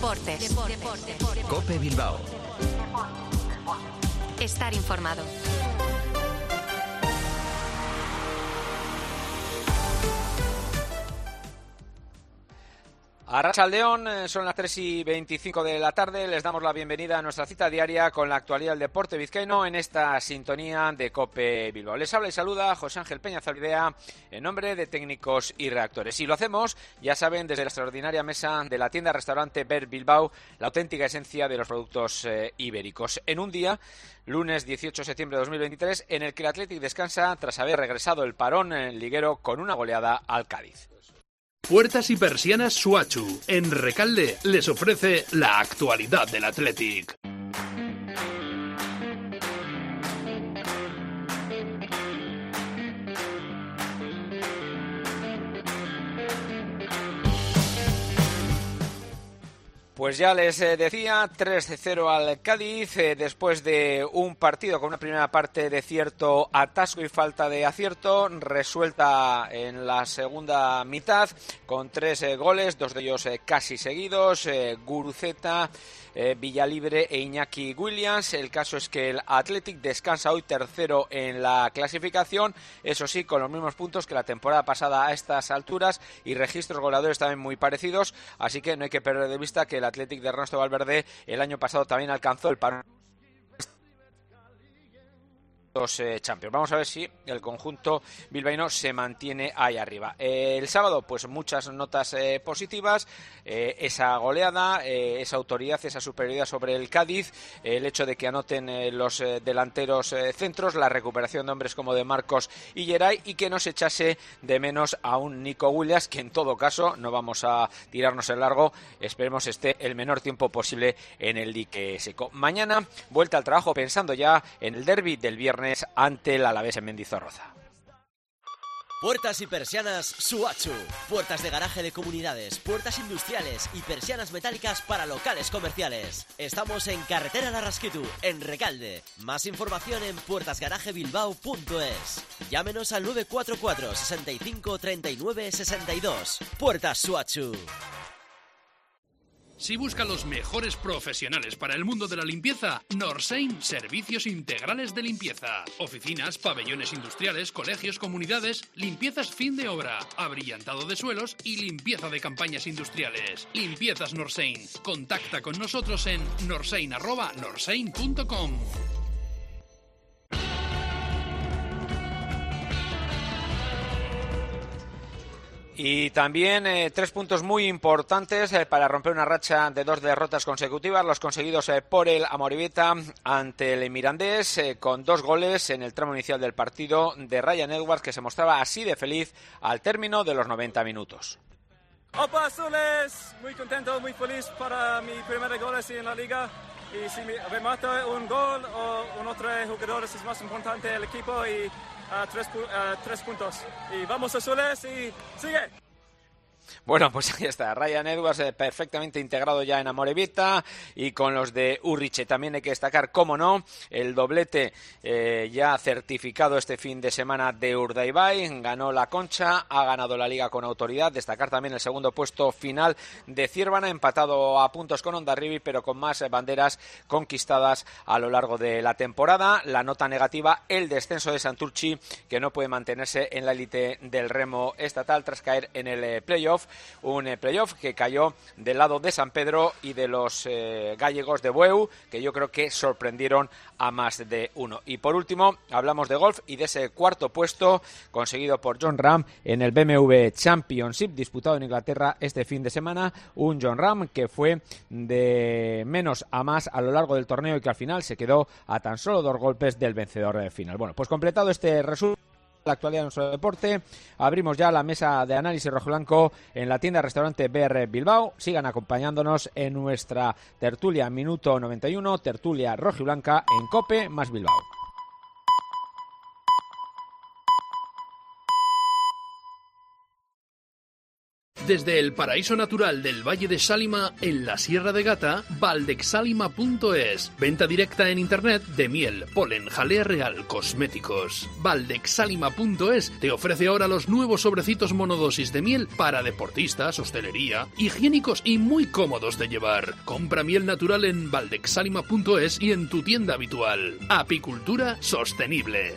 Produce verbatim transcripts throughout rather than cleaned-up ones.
Deportes. Deportes. COPE Bilbao. Estar informado. Arratsaldeon, son las tres y veinticinco de la tarde, les damos la bienvenida a nuestra cita diaria con la actualidad del deporte vizcaíno en esta sintonía de COPE Bilbao. Les habla y saluda José Ángel Peña Zalbidea en nombre de técnicos y redactores. Y lo hacemos, ya saben, desde la extraordinaria mesa de la tienda-restaurante Ber Bilbao, la auténtica esencia de los productos eh, ibéricos. En un día, lunes dieciocho de septiembre de dos mil veintitrés, en el que el Athletic descansa tras haber regresado el parón en liguero con una goleada al Cádiz. Puertas y persianas Suachu, en Recalde, les ofrece la actualidad del Athletic. Pues ya les eh, decía, tres cero al Cádiz, eh, después de un partido con una primera parte de cierto atasco y falta de acierto, resuelta en la segunda mitad, con tres eh, goles, dos de ellos eh, casi seguidos, eh, Guruceta, eh, Villalibre e Iñaki Williams. El caso es que el Athletic descansa hoy tercero en la clasificación, eso sí, con los mismos puntos que la temporada pasada a estas alturas y registros goleadores también muy parecidos, así que no hay que perder de vista que el Athletic de Ernesto Valverde el año pasado también alcanzó el parón los eh, Champions. Vamos a ver si el conjunto bilbaíno se mantiene ahí arriba. Eh, el sábado, pues muchas notas eh, positivas, eh, esa goleada, eh, esa autoridad, esa superioridad sobre el Cádiz, eh, el hecho de que anoten eh, los eh, delanteros eh, centros, la recuperación de hombres como de Marcos y Geray, y que no se echase de menos a un Nico Williams, que en todo caso, no vamos a tirarnos el largo, esperemos esté el menor tiempo posible en el dique seco. Mañana, vuelta al trabajo pensando ya en el derbi del viernes ante el Alavés en Mendizorroza. Puertas y persianas Suachu. Puertas de garaje de comunidades, puertas industriales y persianas metálicas para locales comerciales. Estamos en Carretera Larrasquitu, en Recalde. Más información en puertas garaje bilbao punto es. Llámenos al nueve cuatro cuatro, sesenta y cinco, treinta y nueve, sesenta y dos. Puertas Suachu. Si busca los mejores profesionales para el mundo de la limpieza, Norsein Servicios Integrales de Limpieza. Oficinas, pabellones industriales, colegios, comunidades, limpiezas fin de obra, abrillantado de suelos y limpieza de campañas industriales. Limpiezas Norsein. Contacta con nosotros en norsein arroba norsein punto com. Y también eh, tres puntos muy importantes eh, para romper una racha de dos derrotas consecutivas, los conseguidos eh, por el Amorebieta ante el Mirandés, eh, con dos goles en el tramo inicial del partido de Ryan Edwards, que se mostraba así de feliz al término de los noventa minutos. Opa Azules, muy contento, muy feliz para mi primer gol así en la liga. Y si me remata un gol o un otro jugador es más importante el equipo y a tres, uh, tres puntos. Y vamos Azules y sigue. Bueno, pues ahí está, Ryan Edwards eh, perfectamente integrado ya en Amorebieta, y con los de Urriche también hay que destacar, cómo no, el doblete eh, ya certificado este fin de semana de Urdaibai, ganó la Concha, ha ganado la Liga con autoridad, destacar también el segundo puesto final de Ciervana, empatado a puntos con Hondarribi, pero con más eh, banderas conquistadas a lo largo de la temporada. La nota negativa, el descenso de Santurchi, que no puede mantenerse en la élite del remo estatal tras caer en el eh, playoff. Un eh, playoff que cayó del lado de San Pedro y de los eh, gallegos de Bueu, que yo creo que sorprendieron a más de uno. Y por último, hablamos de golf y de ese cuarto puesto conseguido por Jon Rahm en el B M W Championship disputado en Inglaterra este fin de semana. Un Jon Rahm que fue de menos a más a lo largo del torneo y que al final se quedó a tan solo dos golpes del vencedor del final. Bueno, pues completado este resumen, la actualidad de nuestro deporte, abrimos ya la mesa de análisis rojiblanco en la tienda-restaurante B R Bilbao. Sigan acompañándonos en nuestra tertulia Minuto noventa y uno, tertulia rojiblanca en COPE más Bilbao. Desde el paraíso natural del Valle de Sálima, en la Sierra de Gata, valdexsalima punto es. Venta directa en internet de miel, polen, jalea real, cosméticos. valdexsalima punto es te ofrece ahora los nuevos sobrecitos monodosis de miel para deportistas, hostelería, higiénicos y muy cómodos de llevar. Compra miel natural en valdexsalima punto es y en tu tienda habitual. Apicultura sostenible.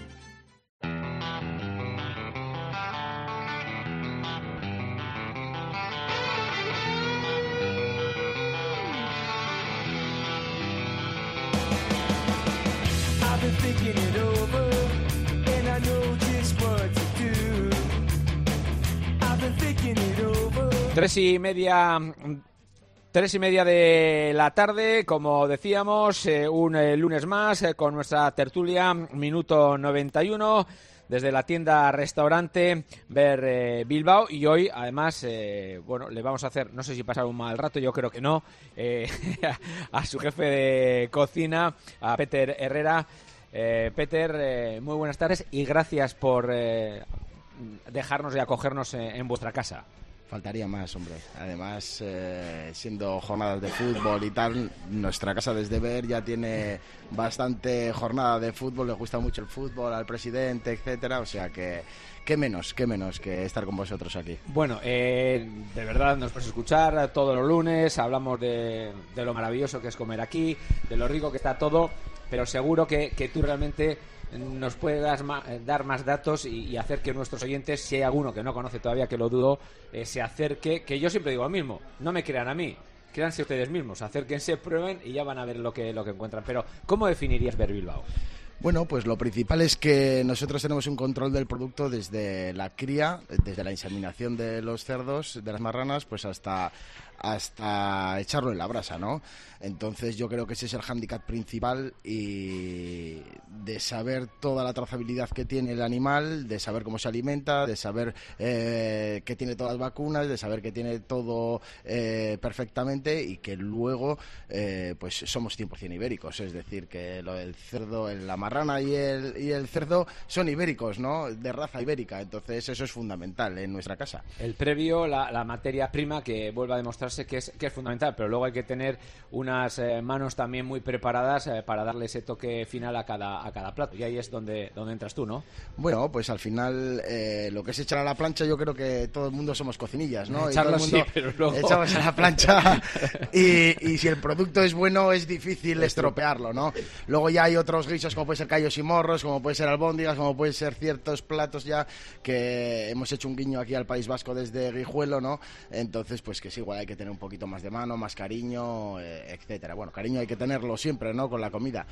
Tres y media, tres y media de la tarde, como decíamos, eh, un eh, lunes más eh, con nuestra tertulia, minuto noventa y uno, desde la tienda restaurante Ver eh, Bilbao, y hoy además, eh, bueno, le vamos a hacer, no sé si pasar un mal rato, yo creo que no, eh, a su jefe de cocina, a Peter Herrera. Eh, Peter, eh, muy buenas tardes y gracias por eh, dejarnos y acogernos en, en vuestra casa. Faltaría más, hombre. Además, eh, siendo jornadas de fútbol y tal, nuestra casa desde Ver ya tiene bastante jornada de fútbol, le gusta mucho el fútbol al presidente, etcétera, o sea que qué menos, qué menos que estar con vosotros aquí. Bueno, eh, de verdad nos puedes escuchar todos los lunes, hablamos de, de lo maravilloso que es comer aquí, de lo rico que está todo, pero seguro que, que tú realmente nos puedas ma- dar más datos y, y hacer que nuestros oyentes, si hay alguno que no conoce todavía, que lo dudo, eh, se acerque, que yo siempre digo lo mismo, no me crean a mí, créanse ustedes mismos, acérquense, prueben y ya van a ver lo que, lo que encuentran. Pero, ¿cómo definirías Ver Bilbao? Bueno, pues lo principal es que nosotros tenemos un control del producto desde la cría, desde la inseminación de los cerdos, de las marranas, pues hasta hasta echarlo en la brasa, ¿no? Entonces yo creo que ese es el hándicap principal, y de saber toda la trazabilidad que tiene el animal, de saber cómo se alimenta, de saber eh, que tiene todas las vacunas, de saber que tiene todo eh, perfectamente, y que luego eh, pues somos cien por ciento ibéricos, es decir, que lo del cerdo, la marrana y el, y el cerdo son ibéricos, ¿no? De raza ibérica, entonces eso es fundamental en nuestra casa. El previo, la, la materia prima, que vuelva a demostrarse que es, que es fundamental, pero luego hay que tener unas eh, manos también muy preparadas eh, para darle ese toque final a cada, a cada plato, y ahí es donde, donde entras tú, ¿no? Bueno, pues al final eh, lo que es echar a la plancha, yo creo que todo el mundo somos cocinillas, ¿no? Echarlo y todo el mundo sí, pero luego... echamos a la plancha y, y si el producto es bueno es difícil estropearlo, ¿no? Luego ya hay otros guisos como puede ser callos y morros, como puede ser albóndigas, como pueden ser ciertos platos ya que hemos hecho un guiño aquí al País Vasco desde Guijuelo, ¿no? Entonces pues que sí, igual hay que tener un poquito más de mano, más cariño, eh, etcétera. Bueno, cariño hay que tenerlo siempre, ¿no? Con la comida.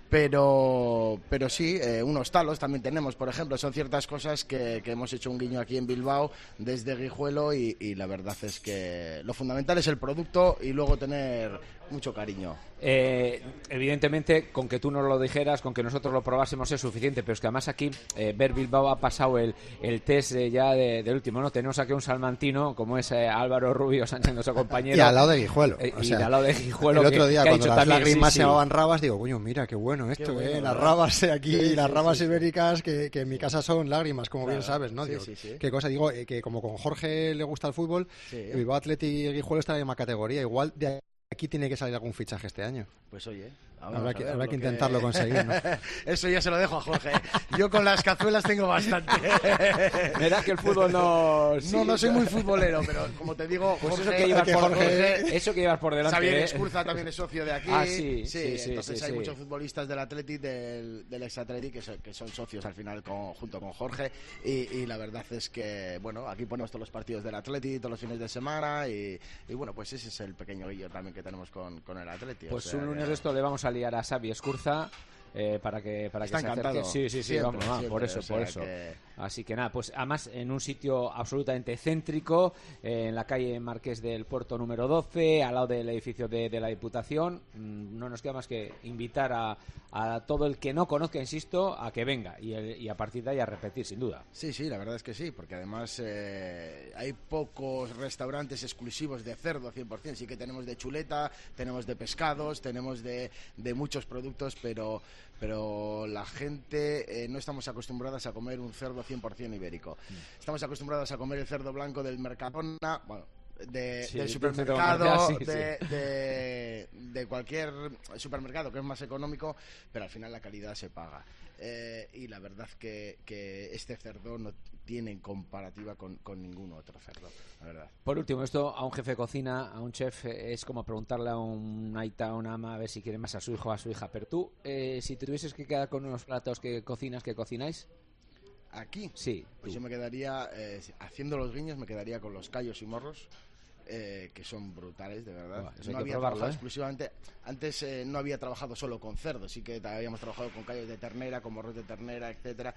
Pero, pero sí, eh, unos talos también tenemos, por ejemplo, son ciertas cosas que, que hemos hecho un guiño aquí en Bilbao desde Guijuelo, y, y la verdad es que lo fundamental es el producto y luego tener mucho cariño. Eh, evidentemente, con que tú nos lo dijeras, con que nosotros lo probásemos es suficiente, pero es que además aquí eh, Ver Bilbao ha pasado el, el test eh, ya de, del último, ¿no? Tenemos aquí un salmantino como es eh, Álvaro Rubio Sánchez, nuestro compañero. Y al lado de Guijuelo. Eh, o y sea, al lado de Guijuelo. el otro día, que, que cuando las también, lágrimas sí, se sí. llamaban rabas, digo, coño, mira, qué bueno esto, bueno, ¿eh? Las ¿verdad? rabas aquí, Sí, las sí, rabas sí, ibéricas, que, que en mi casa son lágrimas, como Claro. bien sabes, ¿no? Sí, Digo, sí, sí. qué cosa, digo, eh, que como con Jorge le gusta el fútbol, Sí. Bilbao Athletic y Guijuelo están en la misma categoría, igual de aquí tiene que salir algún fichaje este año. Pues oye, Habrá que, habrá que intentarlo conseguir, ¿no? Eso ya se lo dejo a Jorge. Yo con las cazuelas tengo bastante. Verás que el fútbol no... sí, No, no soy muy futbolero, pero como te digo, Pues Jorge, eso que llevas que por, Jorge- eso que llevas por delante. Xavier ¿eh? Escurza también es socio de aquí. Ah, sí, sí, sí, entonces sí, hay sí. muchos futbolistas del Athletic, del, del ex Athletic, que son, que son socios al final con, junto con Jorge. Y, y la verdad es que, bueno, aquí ponemos todos los partidos del Athletic, todos los fines de semana. Y, y bueno, pues ese es el pequeño guillo también que tenemos con, con el Athletic. Pues o sea un lunes que- de esto le vamos a liar a Xavi Escurza eh, para que para Está que se acerque. encantado. Sí, sí, sí, Siempre, vamos, vamos, por siempre, eso, o sea por eso. que- Así que nada, pues además en un sitio absolutamente céntrico, eh, en la calle Marqués del Puerto número doce, al lado del edificio de, de la Diputación. Mm, no nos queda más que invitar a, a todo el que no conozca, insisto, a que venga y, el- y a partir de ahí a repetir, sin duda. Sí, sí, la verdad es que sí, porque además eh, hay pocos restaurantes exclusivos de cerdo cien por ciento. Sí que tenemos de chuleta, tenemos de pescados, tenemos de, de muchos productos, pero pero la gente eh, no estamos acostumbradas a comer un cerdo cien por ciento ibérico. Estamos acostumbrados a comer el cerdo blanco del Mercadona, bueno, de, sí, del supermercado, sí, sí. De, de, de cualquier supermercado que es más económico, pero al final la calidad se paga. Eh, y la verdad que, que este cerdo no tiene en comparativa con, con ningún otro cerdo, la verdad. Por último, esto a un jefe de cocina, a un chef, es como preguntarle a un aita o una ama a ver si quiere más a su hijo o a su hija. Pero tú, eh, si te tuvieses que quedar con unos platos que cocinas, que cocináis... ¿Aquí? Sí. Pues yo me quedaría, eh, haciendo los guiños, me quedaría con los callos y morros. Eh, que son brutales, de verdad. Buah, eso hay no que había probarlo, trabajado ¿eh? exclusivamente. Antes eh, no había trabajado solo con cerdo, sí que habíamos trabajado con callos de ternera, con morros de ternera, etcétera.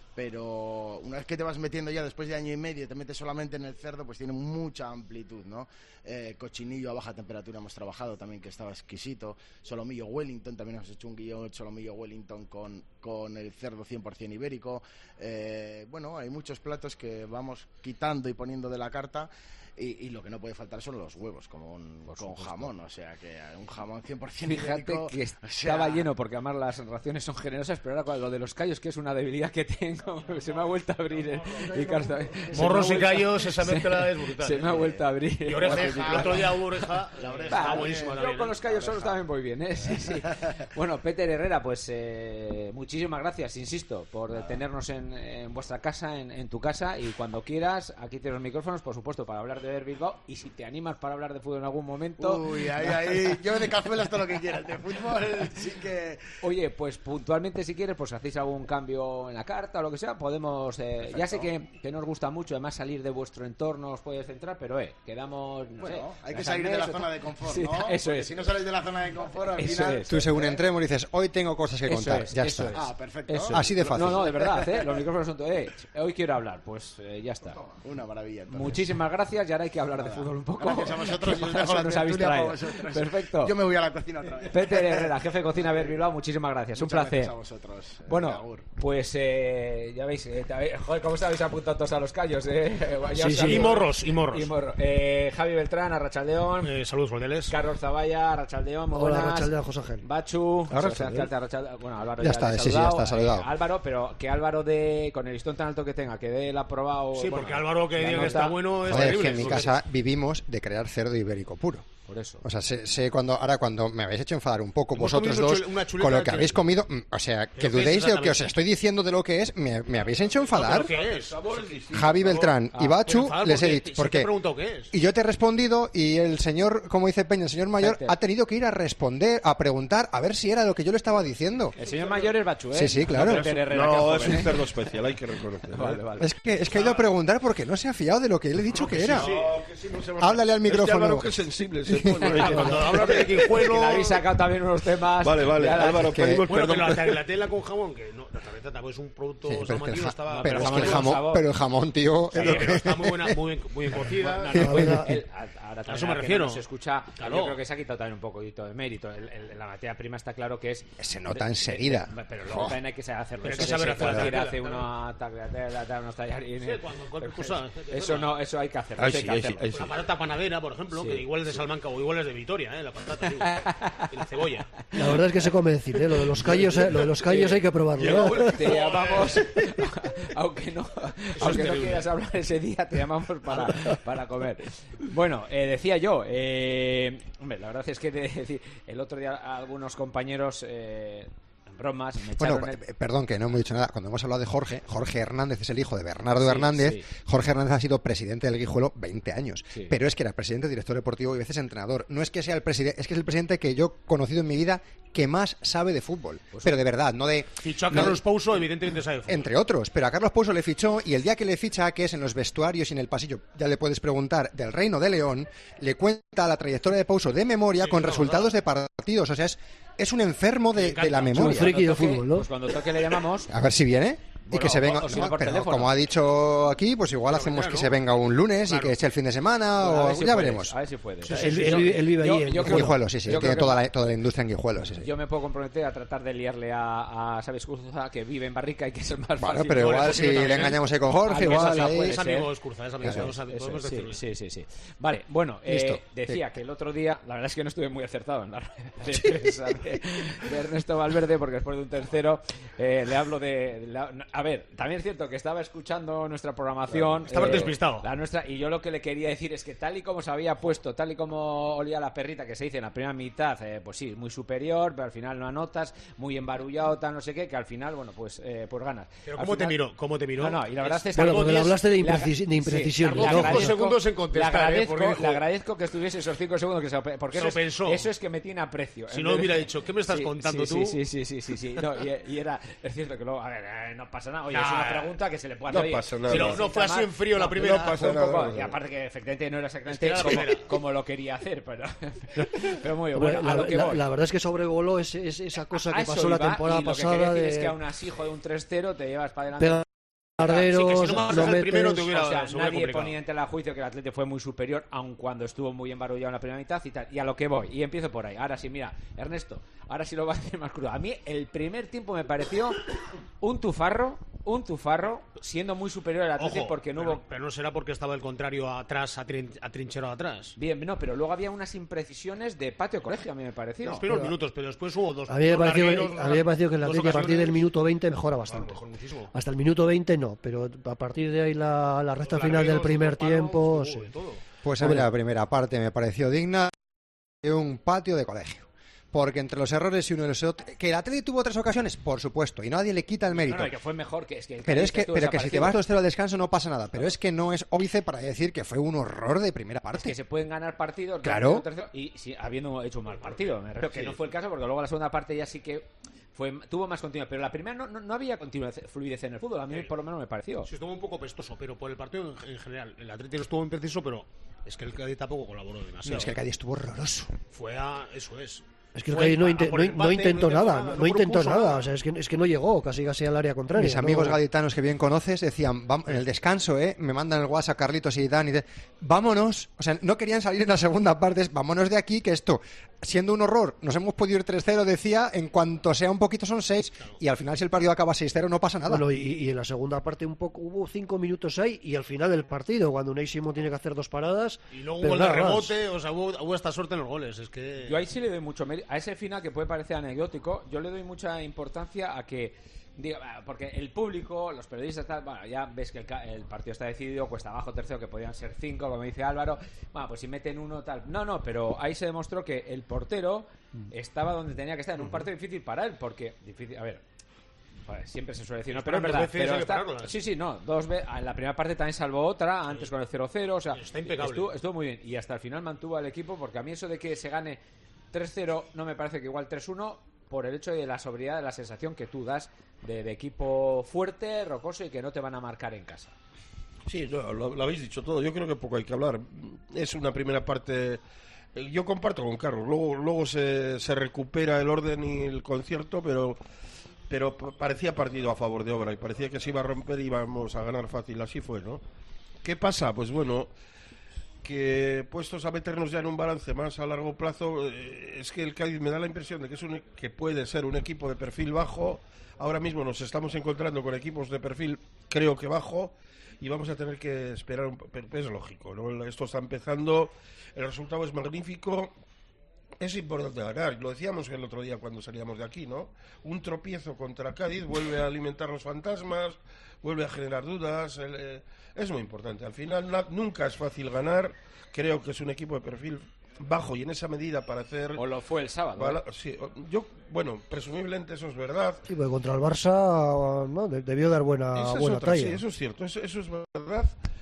Pero una vez que te vas metiendo ya después de año y medio, te metes solamente en el cerdo, pues tiene mucha amplitud, ¿no? Eh, cochinillo a baja temperatura hemos trabajado también, que estaba exquisito. Solomillo Wellington, también hemos hecho un guión solomillo Wellington con, con el cerdo cien por ciento ibérico. Eh, bueno, hay muchos platos que vamos quitando y poniendo de la carta. Y, y lo que no puede faltar son los huevos, como un, con jamón, o sea, que un jamón cien por ciento Fíjate ibérico, que o sea... estaba lleno, porque además las raciones son generosas, pero ahora con lo de los callos, que es una debilidad que tengo, se me ha vuelto a abrir. Eh, y claro, morros y callos, esa mezcla es brutal. Se me ha vuelto a abrir. Y oreja, el otro día hubo oreja, la oreja está buenísima yo también. con los callos solos también voy bien, ¿eh? Sí, sí. Bueno, Peter Herrera, pues eh, muchísimas gracias, insisto, por tenernos en, en vuestra casa, en, en tu casa, y cuando quieras, aquí tienes los micrófonos, por supuesto, para hablar de Ver Bilbao, y si te animas para hablar de fútbol en algún momento... Uy, ahí, ahí, yo de cazuelas todo lo que quieras, de fútbol sí que... Oye, pues puntualmente si quieres, pues hacéis algún cambio en la carta o lo que sea, podemos... Eh, ya sé que, que no os gusta mucho, además salir de vuestro entorno os puede centrar, pero eh, quedamos... No bueno, sé, hay que salir de la zona tal. de confort, Sí, ¿no? eso Porque es. si no sales de la zona de confort, al Eso final... es. Tú según entremos dices, hoy tengo cosas que Eso contar, es, ya eso está. es. Ah, perfecto. Eso Así de fácil. No, no, de verdad, ¿eh? Los micrófonos son todo... Eh, hoy quiero hablar, pues eh, ya está. Una maravilla. Entonces. Muchísimas gracias, y ahora hay que hablar de fútbol un poco. Gracias a vosotros y os Que dejo la nos habéis tertulia para traído. vosotros. Perfecto. Yo me voy a la cocina otra vez. Peter Herrera, jefe de cocina Ver Bilbao, muchísimas gracias. Muchas un placer. gracias a vosotros. eh, Bueno, Agur. pues eh, ya veis, eh, te habéis- joder, ¿cómo os habéis apuntado todos a los callos? Eh? Ya os Sí, sabéis. y morros, y morros. Y morro. Eh, Javi Beltrán, Arrachaldeón. Eh, saludos cordiales. Carlos Zavalla, Arrachaldeón, muy Hola, buenas. Arrachaldeón, José Ángel. Bachu, Arrachaldeón. José Ángel, Arrachaldeón. Bueno, Álvaro Ya está, le he sí, sí, ya está saludado. Eh, Álvaro, pero que Álvaro de con el listón tan alto que tenga, que dé el aprobado. Sí, bueno, porque Álvaro que la diga que nota, está bueno es Joder, es terrible. que en mi casa vivimos de crear cerdo ibérico puro. Por eso. O sea, sé, sé cuando ahora cuando me habéis hecho enfadar un poco Hemos vosotros comido dos chule- una chuleta con lo que que- habéis comido, mm, o sea, que ¿Pero qué es dudéis de lo que os exactamente? estoy diciendo de lo que es, me, me habéis hecho enfadar. ¿Pero qué es? Javi Beltrán y Pero Bachu enfadar, les he porque dicho te- sí te porque he preguntado qué es. y yo te he respondido y el señor, como dice Peña, el señor mayor Peter. ha tenido que ir a responder, a preguntar a ver si era lo que yo le estaba diciendo. El señor mayor es Bachu, ¿eh? Sí, sí, claro. No Peter Herrera, que No, es es un joven, ¿eh? cerdo especial, hay que reconocerlo. Vale, vale. Es que es que he ido a preguntar porque no se ha fiado de lo que él he dicho que era. Háblale al Este micrófono. Álvaro, que sensible se pone. Cuando hablas de Que quijuelo... le habéis sacado también unos temas. Vale, vale, Ya la- Álvaro, que- pedimos Bueno, que perdón. la, la tela con jamón, que no, la tableta también es un producto Sí, pero es que el, salmantino, ja- estaba... pero es jamón que el tiene un jamón, sabor. pero el jamón, tío, Sí, es lo pero que- está muy buena, muy, muy bien cocida. No, no, La bueno, verdad- él- a- ahora también eso me ahora que refiero. no se escucha, Claro. yo creo que se ha quitado también un poquito de mérito. El- el- la materia prima está claro que es... Se nota de- enseguida. de- de- pero luego Jo. también hay que saber hacerlo. Pero hay Eso que saber de hacer la cualquiera tela, hace claro. una tagliatella, tal, unos tallarines. Sí, cuando cualquier cosa, Eso no, eso hay que hacerlo. Ay, eso hay sí, que ay, sí, hacerlo. ay, sí. La patata panadera, por ejemplo, Sí, que igual es de sí. Salamanca o igual es de Vitoria, ¿eh? La patata, digo. Y la cebolla. La verdad es que se come decir, ¿eh? Lo de los callos, ¿eh? Lo de los callos hay que probarlo, ¿eh? Te llamamos, aunque no, aunque no terrible. quieras hablar ese día, te llamamos para, para comer. Bueno, eh, decía yo, eh, hombre, la verdad es que de- decir, el otro día algunos compañeros, eh, en bromas, me Bueno, echaron el- eh, perdón, que no hemos dicho nada. Cuando hemos hablado de Jorge, Jorge Hernández es el hijo de Bernardo Sí, Hernández. sí. Jorge Hernández ha sido presidente del Guijuelo veinte años. Sí. Pero es que era presidente, director deportivo y a veces entrenador. No es que sea el presidente, es que es el presidente que yo he conocido en mi vida que más sabe de fútbol. Pues pero de verdad, no de... Fichó a no de- Carlos Pouso, evidentemente sabe de fútbol. entre otros, pero a Carlos Pouso le fichó y el día que le ficha, que es en los vestuarios y en el pasillo, ya le puedes preguntar, del Reino de León, le cuenta la trayectoria de Pouso de memoria Sí, con claro, resultados de partidos. O sea, es, es un enfermo de, Me encanta. de la Es un Es un memoria. friki de Cuando toque- fútbol, ¿no? Pues cuando toque le llamamos. A ver si viene. Y que se venga, o- o si no no, por pero teléfono. como ha dicho aquí, pues igual Pero hacemos mañana, que ¿no? se venga un lunes Claro. y que eche el fin de semana, Bueno, a o ver si ya puedes, veremos. A ver si puedes. Sí, él- él vive- él vive Yo- ahí en yo En creo- Guijuelo, sí, sí, yo tiene creo toda que- la, toda la industria en Guijuelo, sí, sí. Yo me puedo comprometer a tratar de liarle a, a Sabes Curza, que vive en Barrica y que es el más Bueno, fácil. pero igual Bueno, si pues, le también, engañamos ahí con Jorge, Algo igual así ahí- puede Es ser. amigos Curza, es amigos, Eso, podemos- eso, podemos sí, decirlo. sí, sí, sí. Vale, bueno, eh, Listo. decía Sí. que el otro día, la verdad es que no estuve muy acertado en la rueda de prensa de, de Ernesto Valverde, porque después de un tercero eh, le hablo de... la- a ver, también es cierto que estaba escuchando nuestra programación. Estabas eh, despistado. La nuestra, y yo lo que le quería decir es que tal y como se había puesto, tal y como olía la perrita que se dice en la primera mitad, eh, pues sí, muy superior, pero al final no anotas, muy embarullado, tal, no sé qué, que al final, bueno, pues, eh, pues ganas. Pero Al ¿cómo te final- miró? ¿Cómo te miró? No, no, y la verdad es que... Bueno, porque le hablaste de, Le agra- imprecis- de sí, imprecisiones, tardó ¿no? cinco Agradezco- segundos en contestar, le ¿eh? agradezco, Porque dijo- le agradezco que estuviese esos cinco segundos que se lo pe- porque Se eso, lo es, pensó. eso es que me tiene aprecio. Si En no vez de- hubiera dicho, ¿qué me estás Sí, contando sí, tú? Sí, sí, sí, sí, sí. No, y, y era, es cierto que luego, a ver, eh, no pasa nada. Oye, es Nah, una pregunta que se le puede no hacer. Oye, pasa nada. si No, necesita no fue así más, en frío la no, primera. no pasa fue un nada, poco- no. y aparte que efectivamente no era exactamente Es que era la como, primera. como lo quería hacer, pero, pero muy bien. Hombre, Bueno, a la, lo que la- voy. la verdad es que sobrevoló ese- ese- esa cosa A que eso pasó la iba, temporada y lo que pasada quería decir de es que aún así, joder, un tres cero te llevas para adelante. pegarderos, Sí, que si no marcas lo el metes... primero te hubiera- O sea, se hubiera nadie complicado. ponía en tela de juicio que el Atleti fue muy superior, aun cuando estuvo muy embarullado en la primera mitad y tal. Y a lo que voy, y empiezo por ahí. Ahora sí, mira, Ernesto, ahora sí lo va a decir más crudo. A mí el primer tiempo me pareció un tufarro, un tufarro, siendo muy superior al Atleti Ojo, porque no pero, hubo... pero no será porque estaba el contrario atrás, atrin- atrincherado atrás. Bien, no, pero luego había unas imprecisiones de patio-colegio, a mí me pareció. Los primeros minutos, pero después hubo dos. A mí me dos pareció, largueros, a mí me pareció que el dos Atleti a partir del ocasiones. minuto veinte mejora bastante. Mejor muchísimo. Hasta el minuto veinte no, pero a partir de ahí la, la recta Los final del largueros, primer los palos, tiempo... hubo sí. de todo. Pues a mí la primera parte me pareció digna de un patio de colegio. Porque entre los errores y uno de los otros... Que el Atleti tuvo tres ocasiones, por supuesto, y nadie le quita el No, mérito. no, y que fue mejor que... Es que Pero es que, estuvo pero que si te desaparecido. vas dos cero al descanso no pasa nada. Pero es que no es óbice para decir que fue un horror de primera Es parte. que se pueden ganar partidos Claro. tercero, y sí, habiendo hecho un mal partido. Me refiero que Sí. no fue el caso porque luego la segunda parte ya sí que fue tuvo más continuidad, pero la primera no, no, no había continuidad, fluidez en el fútbol. A mí Sí. por lo menos me pareció. Sí, estuvo un poco pestoso, pero por el partido en, en general. El Atlético no estuvo impreciso, pero es que el Cádiz tampoco colaboró demasiado. No, es que el Cádiz estuvo horroroso. Fue a... Eso es. Es que el Fue Cádiz no, a- a inte- por no- el no empate, intentó nada, no, no intentó propuso nada, nada. o sea, es que, es que no llegó casi casi al área contraria. Mis no- amigos gaditanos que bien conoces decían, "Vam- en el descanso, ¿eh? Me mandan el WhatsApp Carlitos y Dan y de, vámonos, o sea, no querían salir en la segunda parte, es, vámonos de aquí, que esto, siendo un horror, nos hemos podido ir tres cero, decía, en cuanto sea un poquito son seis, y al final si el partido acaba seis cero no pasa nada. Bueno, y, y en la segunda parte un poco hubo cinco minutos ahí y al final del partido, cuando Unai Simón tiene que hacer dos paradas. Y luego pero hubo el de nada más. rebote, o sea, hubo, hubo esta suerte en los goles. Es que... Yo ahí sí le doy mucho mérito. A ese final que puede parecer anecdótico, yo le doy mucha importancia a que, diga, porque el público, los periodistas, tal, bueno, ya ves que el, ca- el partido está decidido, cuesta abajo tercero, que podían ser cinco, como dice Álvaro. Bueno, pues si meten uno, tal. No, no, pero ahí se demostró que el portero estaba donde tenía que estar, en un partido difícil para él, porque, difícil, a ver. Joder, siempre se suele decir, no, pero es Dos verdad. veces Pero hay que está- pararlas. sí, sí, no, dos veces. En la primera parte también salvó otra, antes con el cero cero, o sea, Está impecable. Estuvo, estuvo muy bien. Y hasta el final mantuvo al equipo, porque a mí eso de que se gane tres cero no me parece que igual tres uno, por el hecho de la sobriedad, de la sensación que tú das de, de equipo fuerte, rocoso y que no te van a marcar en casa. Sí, no, lo, lo habéis dicho todo. Yo creo que poco hay que hablar. Es una primera parte. eh, Yo comparto con Carlos. Luego, luego se, se recupera el orden y el concierto, pero, pero p- parecía partido a favor de Obra y parecía que se iba a romper y íbamos a ganar fácil. Así fue, ¿no? ¿Qué pasa? Pues bueno, que puestos a meternos ya en un balance más a largo plazo, eh, es que el Cádiz me da la impresión de que es un, e- que puede ser un equipo de perfil bajo. Ahora mismo nos estamos encontrando con equipos de perfil, creo que bajo, y vamos a tener que esperar un po- pero es lógico, ¿no? Esto está empezando, el resultado es magnífico. Es importante ganar, lo decíamos el otro día cuando salíamos de aquí, ¿no? Un tropiezo contra Cádiz vuelve a alimentar los fantasmas, vuelve a generar dudas, el, eh, es muy importante. Al final na- nunca es fácil ganar, creo que es un equipo de perfil bajo y en esa medida para hacer... O lo fue el sábado. bala- sí, o- yo, bueno, presumiblemente eso es verdad. Sí, porque contra el Barça no, de- debió dar buena, Esa es buena otra, talla. sí, eso es cierto, eso, eso es verdad.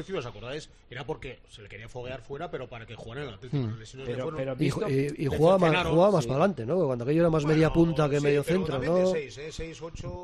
principio, ¿os acordáis? Era porque se le quería foguear fuera, pero para que jugara en el Atlético. Hmm. Las lesiones le Pero- fueron- pero Y, visto- y- y le jugaba más, cercenaron, jugaba más sí. para adelante, ¿no? Cuando aquello era más media Bueno, punta que sí, medio pero centro, también ¿no? de seis, ¿eh? seis, ocho...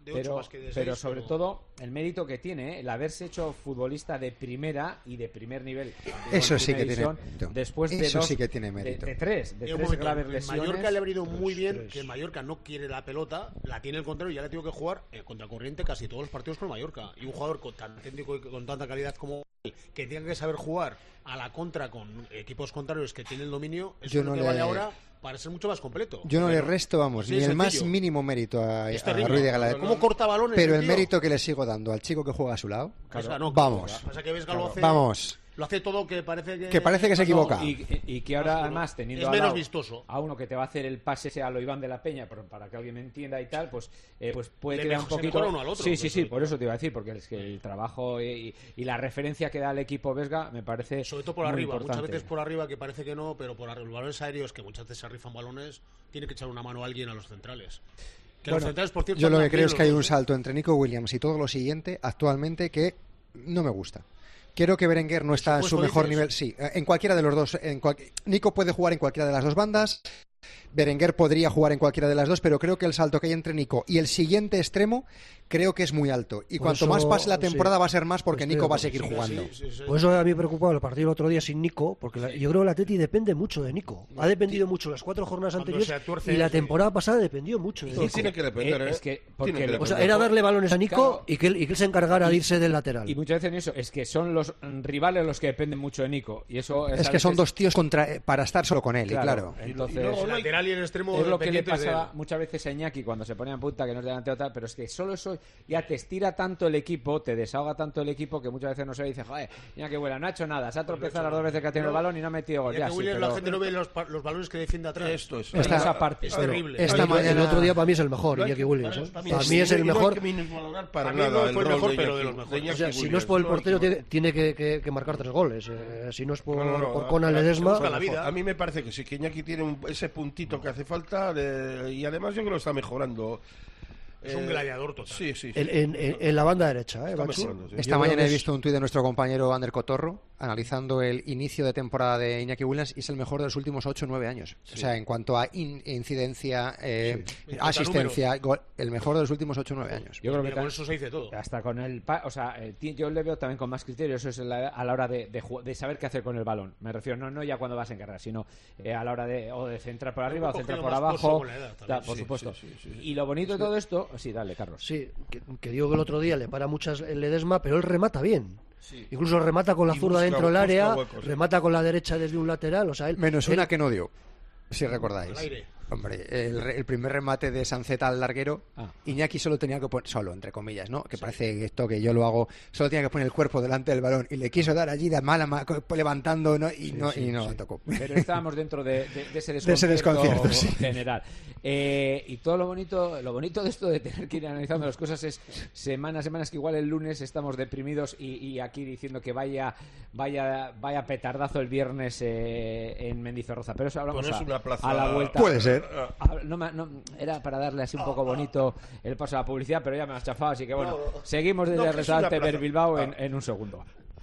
de ocho pero, más que de pero seis, sobre pero- todo el mérito que tiene, ¿eh? el haberse hecho futbolista de primera y de primer nivel. de Eso sí primera que tiene división, mérito. Después de Eso dos, sí que tiene de- mérito. De, tres, de Eh, un tres momento, graves en lesiones. Mallorca le ha venido muy Tres, bien tres. que el Mallorca no quiere la pelota, la tiene el contrario y ya le tengo que jugar eh, contra corriente casi todos los partidos con Mallorca. Y un jugador con tan técnico y con tanta calidad como él, que tenga que saber jugar a la contra con equipos contrarios que tienen el dominio, eso Yo es lo no que le- vale ahora para ser mucho más completo. Yo no Pero- le resto, vamos, Sí, ni es el más sencillo. mínimo mérito a, Es a terrible. Ruiz de Gala. ¿Cómo corta balones Pero el el tío? mérito que le sigo dando al chico que juega a su lado, Vesga no, vamos, Pasa que Vesga lo hace, vamos. lo hace todo que parece que... Que parece que se equivoca. Y, y que ahora, Más duro. además, teniendo Es al menos lado vistoso. a uno que te va a hacer el pase ese a lo Iván de la Peña, pero para que alguien me entienda y tal, pues, eh, pues puede Le quedar un mejor- se poquito. mejora uno al otro, sí, que sí, eso sí, es- por eso te iba a decir, porque es que el trabajo y, y la referencia que da el equipo Vesga me parece. Sobre todo por muy arriba, importante. muchas veces por arriba que parece que no, pero por arriba, los balones aéreos que muchas veces se rifan balones, tiene que echar una mano a alguien a los centrales. Que los Bueno, centrales, por cierto, yo lo que andan creo bien es que hay los un dos, ¿eh? salto entre Nico Williams y todo lo siguiente actualmente que no me gusta. Creo que Berenguer no está en su supuesto, mejor dices? nivel. Sí, en cualquiera de los dos. En cual- Nico puede jugar en cualquiera de las dos bandas. Berenguer podría jugar en cualquiera de las dos, pero creo que el salto que hay entre Nico y el siguiente extremo creo que es muy alto. Y Por cuanto eso, más pase la temporada sí. va a ser más porque Estoy de Nico va a acuerdo. seguir Sí, jugando. Sí, sí. Por eso a mí me preocupaba el partido el otro día sin Nico, porque la- yo creo que el Atleti depende mucho de Nico. Ha dependido mucho las cuatro jornadas Cuando anteriores se atuerce, y la sí. temporada pasada dependió mucho de Sí, Nico. tiene que depender, Eh, ¿eh? es que- porque Tiene que lo- O sea, depender. era darle balones a Nico Claro. y, que él, y que él se encargara de irse del lateral. Y muchas veces en eso, es que son los rivales los que dependen mucho de Nico. Y eso Es a que son veces- dos tíos contra, eh, para estar solo con él, y claro. Entonces, Y luego el lateral y el extremo es lo que le dependientes de pasa él. muchas veces a Iñaki cuando se ponía en punta, que no es delantero tal, pero es que solo eso ya te estira tanto el equipo, te desahoga tanto el equipo que muchas veces no se ve y dice, joder, Iñaki Huela, no ha hecho nada, se ha tropezado las dos veces que ha tenido el balón y no ha metido gol. Ya Ya, que sí, Williams, pero- la gente no ve los, pa- los balones que defiende atrás. Esto es. Esta- esa parte. Es Pero- terrible. esta el, mañana- el otro día para mí es el mejor, No hay Iñaki que- Williams. para- ¿eh? para Para sí, mí es el no hay mejor. que minusvalorar para A mí nada no el fue el rol mejor, de pero Iñaki- de los mejores. de Iñaki O sea, si no es Williams. por el No hay portero, que- tiene, tiene que, que- que marcar tres goles. Eh, si no es por, No, no, no, por a- Conan a- Ledesma. busca la vida. A mí me parece que sí, que Iñaki tiene un- ese puntito que hace falta eh, y además yo creo que está mejorando. Es un Eh, gladiador total. Sí, sí. sí. En, en- en- en la banda derecha, ¿eh, Está Bachu? mejorando, sí. Esta Yo mañana creo he que visto un tuit de nuestro compañero Ander Cotorro analizando el inicio de temporada de Iñaki Williams y es el mejor de los últimos ocho o nueve años. O sea, en cuanto a in- incidencia, eh, En cuanto a asistencia, gol, el mejor de los últimos ocho o nueve años. Yo creo que Mira, con tan- eso se dice todo. hasta con el pa- o sea, el ti- yo le veo también con más criterio, eso es la- a la hora de, de, ju- de saber qué hacer con el balón. Me refiero no no ya cuando vas en carrera, sino eh, a la hora de o de centrar por arriba o cogido centrar por más pozo abajo, con la edad también. tal, por Sí, supuesto. sí, sí, sí, sí. Y lo bonito de todo esto, sí, dale, Carlos. Sí, que, que digo que el otro día le para muchas el Ledesma, pero él remata bien. Incluso remata con la Y zurda busca- dentro del busca área, huecos, sí. remata con la derecha desde un lateral. O sea, él, Menos él- una que no dio, si recordáis. Al aire. Hombre, el, re- el primer remate de Sanceta al larguero, Ah. Iñaki solo tenía que poner, solo entre comillas, ¿no? Que parece esto que yo lo hago, solo tenía que poner el cuerpo delante del balón y le quiso dar allí de mala, ma- levantando, ¿no? Y no, y no tocó. Pero estábamos dentro de, de- de ese De ese desconcierto, desconcierto, sí. general. Eh, y todo lo bonito, lo bonito de esto de tener que ir analizando las cosas es semanas, semanas que igual el lunes estamos deprimidos y, y aquí diciendo que vaya, vaya, vaya petardazo el viernes eh, en Mendizorroza. Pero eso hablamos Pones a, una plaza- a la vuelta. Puede ser. Ah, no me- no, era para darle así un poco bonito el paso a la publicidad, pero ya me has chafado, así que bueno, No, seguimos desde no, el que es una restaurante plaza. Ver Bilbao en, Ah. en un segundo.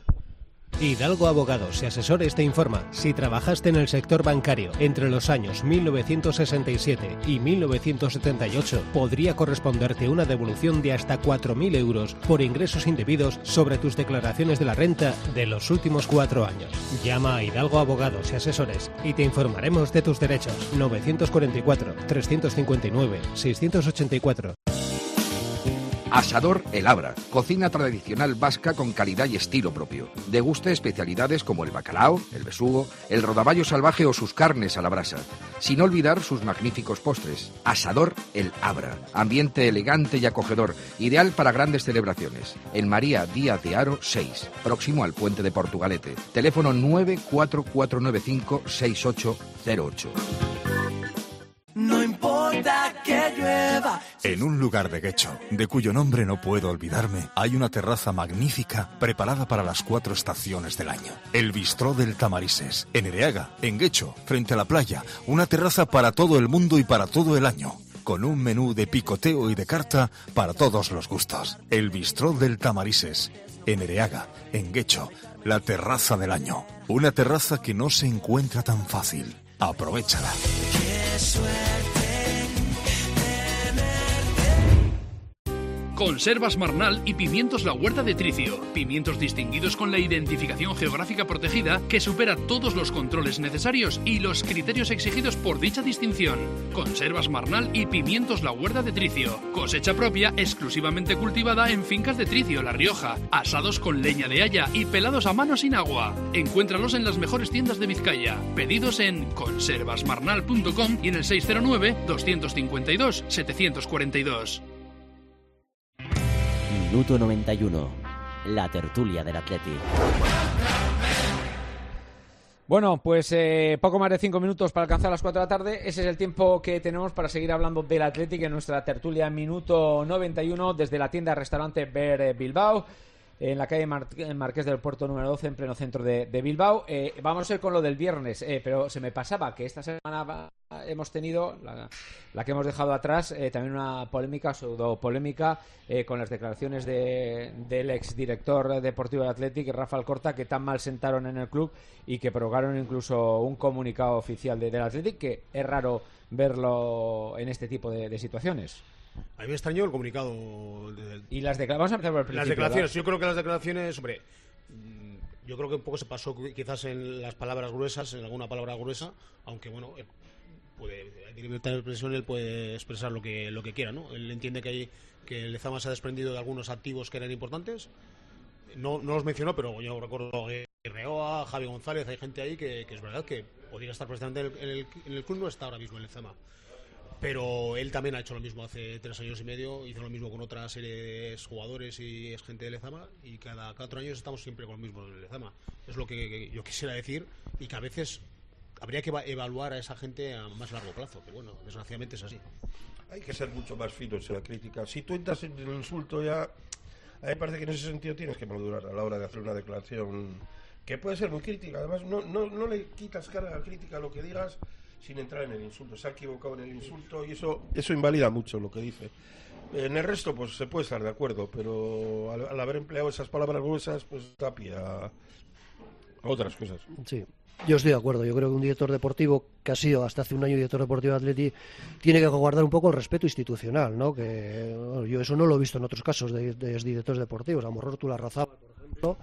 Hidalgo Abogados y Asesores te informa. Si trabajaste en el sector bancario entre los años mil novecientos sesenta y siete y mil novecientos setenta y ocho, podría corresponderte una devolución de hasta cuatro mil euros por ingresos indebidos sobre tus declaraciones de la renta de los últimos cuatro años. Llama a Hidalgo Abogados y Asesores y te informaremos de tus derechos. novecientos cuarenta y cuatro, trescientos cincuenta y nueve, seiscientos ochenta y cuatro. Asador El Abra, cocina tradicional vasca con calidad y estilo propio. Deguste especialidades como el bacalao, el besugo, el rodaballo salvaje o sus carnes a la brasa. Sin olvidar sus magníficos postres. Asador El Abra, ambiente elegante y acogedor, ideal para grandes celebraciones. En María Díaz de Haro seis, próximo al puente de Portugalete. Teléfono nueve cuatro cuatro nueve cinco seis ocho cero ocho. No importa que llueva. En un lugar de Guecho, de cuyo nombre no puedo olvidarme, hay una terraza magnífica preparada para las cuatro estaciones del año. El Bistró del Tamarises, en Ereaga, en Guecho, frente a la playa. Una terraza para todo el mundo y para todo el año, con un menú de picoteo y de carta para todos los gustos. El Bistró del Tamarises, en Ereaga, en Guecho, la terraza del año. Una terraza que no se encuentra tan fácil. Aprovéchala. Qué suerte Conservas Marnal y Pimientos La Huerta de Tricio. Pimientos distinguidos con la identificación geográfica protegida que supera todos los controles necesarios y los criterios exigidos por dicha distinción. Conservas Marnal y Pimientos La Huerta de Tricio. Cosecha propia exclusivamente cultivada en fincas de Tricio, La Rioja. Asados con leña de haya y pelados a mano sin agua. Encuéntralos en las mejores tiendas de Vizcaya. Pedidos en conservas marnal punto com y en el seis cero nueve, dos cinco dos, siete cuatro dos. Minuto noventa y uno. La tertulia del Atleti. Bueno, pues eh, poco más de cinco minutos para alcanzar las cuatro de la tarde. Ese es el tiempo que tenemos para seguir hablando del Athletic en nuestra tertulia Minuto noventa y uno desde la tienda-restaurante Ver Bilbao, en la calle Mar Marqués del Puerto número doce, en pleno centro de, de Bilbao. Eh, vamos a ir con lo del viernes, eh, pero se me pasaba que esta semana hemos tenido, la, la que hemos dejado atrás, eh, también una polémica, pseudo polémica, eh, con las declaraciones de, del exdirector deportivo del Athletic, Rafa Alcorta, que tan mal sentaron en el club y que provocaron incluso un comunicado oficial de, del Athletic, que es raro verlo en este tipo de, de situaciones. A mí me extrañó el comunicado. De... Y las declaraciones, vamos a empezar por el principio. Las declaraciones, ¿verdad? yo creo que las declaraciones, hombre, yo creo que un poco se pasó quizás en las palabras gruesas, en alguna palabra gruesa, aunque bueno, puede, hay libertad de expresión, él puede expresar lo que lo que quiera, ¿no? Él entiende que hay que Lezama se ha desprendido de algunos activos que eran importantes. No, no los mencionó, pero yo recuerdo a Reoa, Javi González, hay gente ahí que, que es verdad que podría estar presente en el, en el, en el club, no está ahora mismo en Lezama. Pero él también ha hecho lo mismo hace tres años y medio, hizo lo mismo con otra serie de jugadores y es gente de Lezama, y cada cuatro años estamos siempre con lo mismo en Lezama. Es lo que, que yo quisiera decir, y que a veces habría que evaluar a esa gente a más largo plazo, pero bueno, desgraciadamente es así. Hay que ser mucho más finos en la crítica. Si tú entras en el insulto ya, a mí me parece que en ese sentido tienes que madurar a la hora de hacer una declaración que puede ser muy crítica. Además, no, no, no le quitas carga crítica a lo que digas sin entrar en el insulto. Se ha equivocado en el insulto y eso eso invalida mucho lo que dice. En el resto, pues se puede estar de acuerdo, pero al, al haber empleado esas palabras gruesas, pues da pie a, a otras cosas. Sí, yo estoy de acuerdo. Yo creo que un director deportivo que ha sido hasta hace un año director deportivo de Atleti tiene que guardar un poco el respeto institucional, ¿no? Que bueno, yo eso no lo he visto en otros casos de, de directores deportivos, a Morror Tularrazábal, por ejemplo.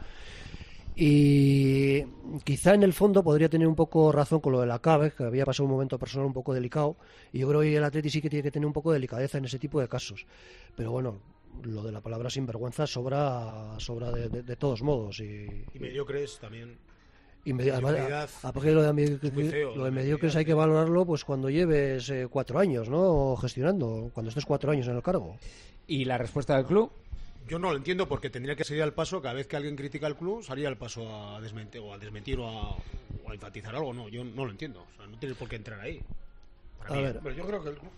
Y quizá en el fondo podría tener un poco razón con lo de la C A B E, que había pasado un momento personal un poco delicado, y yo creo que el Atleti sí que tiene que tener un poco de delicadeza en ese tipo de casos. Pero bueno, lo de la palabra sinvergüenza sobra sobra de, de, de todos modos. Y, y mediocres también. Y medio, además, aparte lo de, feo, lo de mediocres hay que valorarlo pues cuando lleves eh, cuatro años, ¿no? Gestionando, cuando estés cuatro años en el cargo. ¿Y la respuesta del club? Yo no lo entiendo, porque tendría que salir al paso, cada vez que alguien critica al club, salía al paso a desmentir o a desmentir o a, o a enfatizar algo. No, yo no lo entiendo. O sea, no tiene por qué entrar ahí. Para a mí. ver. Pero yo creo que el club...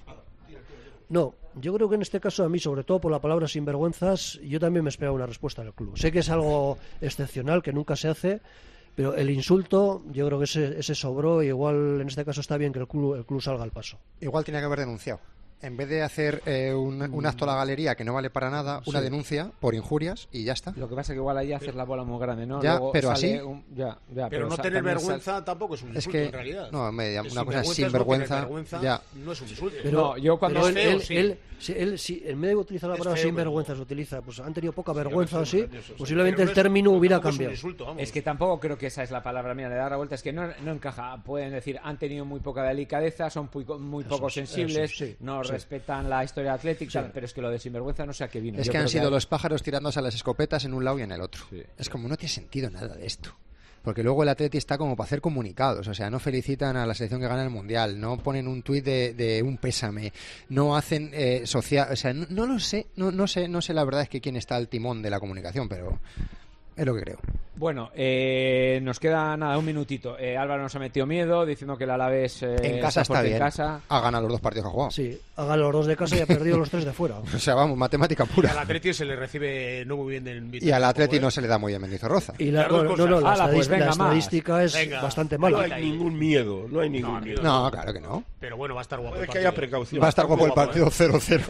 No, yo creo que en este caso a mí, sobre todo por la palabra sinvergüenzas, yo también me esperaba una respuesta del club. Sé que es algo excepcional, que nunca se hace, pero el insulto, yo creo que ese, ese sobró, y igual en este caso está bien que el club, el club salga al paso. Igual tenía que haber denunciado. En vez de hacer eh, un, un acto a la galería que no vale para nada, una sí. denuncia por injurias y ya está. Lo que pasa es que igual ahí haces la bola muy grande, ¿no? Ya, Luego pero sale así. Un, ya, ya, pero, pero no sa- tener vergüenza sal... tampoco es un insulto, es que, en realidad. No, me, es una cosa es sinvergüenza, sinvergüenza. No, Ya. no es un insulto. Pero, no, yo cuando pero es él, feo, él, sí. él, si él, si en medio de utilizar la Es palabra feo, sinvergüenza pero... se utiliza, pues han tenido poca Sí, vergüenza o sí, así, sí, sí, posiblemente pero el no es- término hubiera tampoco es un cambiado. insulto, vamos. Es que tampoco creo que esa es la palabra mía, le da la vuelta, es que no, no encaja. Pueden decir, han tenido muy poca delicadeza, son muy, muy poco Eso es, sensibles, eso, sí, no sí. respetan la historia atlética, Sí. pero es que lo de sinvergüenza no sé a qué vino. Es Yo que han creo sido hay- los pájaros tirándose a las escopetas en un lado y en el otro. Sí, es sí. como no tiene sentido nada de esto. Porque luego el Atleti está como para hacer comunicados, o sea, no felicitan a la selección que gana el Mundial, no ponen un tuit de, de un pésame, no hacen eh, social, o sea, no, no lo sé, no, no sé, no sé la verdad es que quién está al timón de la comunicación, pero es lo que creo. Bueno, eh, nos queda nada, un minutito. Eh, Álvaro nos ha metido miedo diciendo que el Alavés eh, En casa está fuerte bien, en casa. ha ganado los dos partidos que ha jugado. Sí, haga los dos de casa y ha perdido los tres de fuera. O sea, vamos, matemática Y al pura. Atleti se le recibe no muy bien en Y al tampoco, Atleti ¿eh? no se le da muy bien Mendizorroza. Y la, Las dos no, no, no, la, Ala, pues estadis- venga, la más. estadística es Venga. bastante No mala. hay ningún miedo, no hay ningún No, miedo. No, claro que no. Pero bueno, va a estar guapo. Puede el que haya partido. precaución. Va a estar guapo el Muy partido cero cero.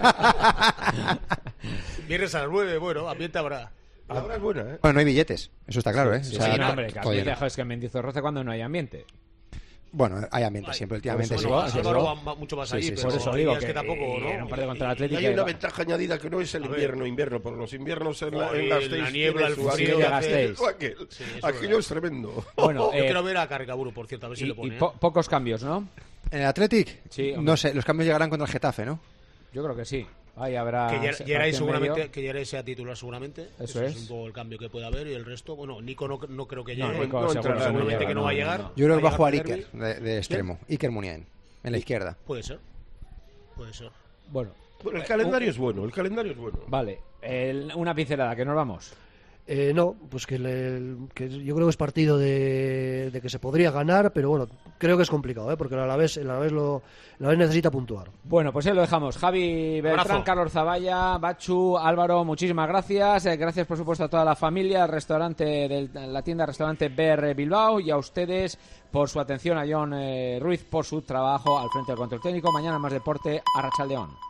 Viernes a las nueve, bueno, ambiente habrá. La hora es buena, ¿eh? Bueno, no hay billetes, eso está claro, ¿eh? Sí, O sea, sí, no, hombre, que todavía no. ambiente, es que en Mendizorroza cuando no hay ambiente. Bueno, hay ambiente siempre, últimamente sí. Álvaro, Álvaro va, va mucho más sí, allí, sí, pero por eso digo que, que tampoco, ¿no? en un partido contra el Y Atlético hay una va- ventaja añadida que no es el A ver. invierno, invierno, porque los inviernos en, la, Oye, en Gasteiz la niebla, tiene el su frío aquel- de Gasteiz. aquel- Sí, eso Aquello es es tremendo. Bueno, Yo eh, quiero ver a Carricaburu, por cierto, a ver si y, lo y pone. po- pocos cambios, ¿no? ¿En el Athletic? Sí, hombre. No sé, los cambios llegarán contra el Getafe, ¿no? Yo creo que sí. Ahí habrá Que ese Geray partido seguramente, medio. que Geray sea titular seguramente. Eso es. es. un poco el cambio que puede haber y el resto, bueno, Nico no, no creo que No, llegue. Nico no seguro, entrará, seguro seguramente llega, que no va a llegar. Yo creo que va a llegar jugar con Iker, de, de extremo. Iker Muniain, en la izquierda. Puede ser. Puede ser. Bueno, Bueno, el calendario es bueno, el calendario es bueno. vale. El- una pincelada, que nos vamos. Eh, no, pues que, le- que yo creo que es partido de, de que se podría ganar, pero bueno, creo que es complicado, ¿eh? Porque el Alavés, el Alavés, lo, el Alavés necesita puntuar. Bueno, pues ahí lo dejamos. Javi Beltrán, Abrazo. Carlos Zavalla, Bachu, Álvaro, muchísimas gracias. Eh, gracias, por supuesto, a toda la familia, al restaurante, del, la tienda restaurante B R Bilbao, y a ustedes por su atención, a John eh, Ruiz por su trabajo al frente del control técnico. Mañana más deporte, Arratsaldeon.